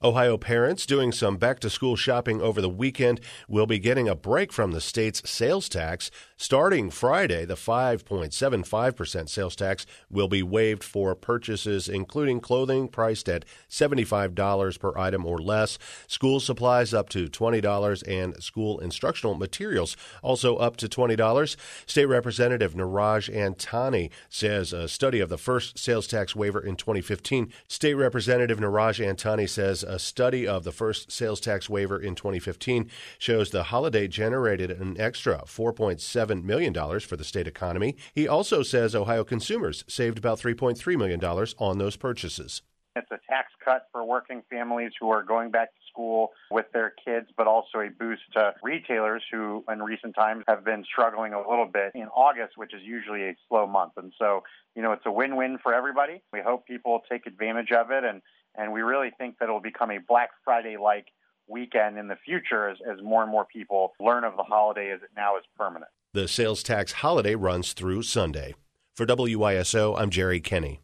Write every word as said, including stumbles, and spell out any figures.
Ohio parents doing some back-to-school shopping over the weekend will be getting a break from the state's sales tax. Starting Friday, the five point seven five percent sales tax will be waived for purchases including clothing priced at seventy-five dollars per item or less, school supplies up to twenty dollars, and school instructional materials also up to twenty dollars. State Representative Niraj Antani says a study of the first sales tax waiver in twenty fifteen. State Representative Niraj Antani says a study of the first sales tax waiver in twenty fifteen shows the holiday generated an extra four point seven million dollars for the state economy. He also says Ohio consumers saved about three point three million dollars on those purchases. It's a tax cut for working families who are going back to school with their kids, but also a boost to retailers who in recent times have been struggling a little bit in August, which is usually a slow month. And so, you know, it's a win-win for everybody. We hope people take advantage of it, and, and we really think that it will become a Black Friday-like weekend in the future as, as more and more people learn of the holiday as it now is permanent. The sales tax holiday runs through Sunday. For W I S O, I'm Jerry Kenny.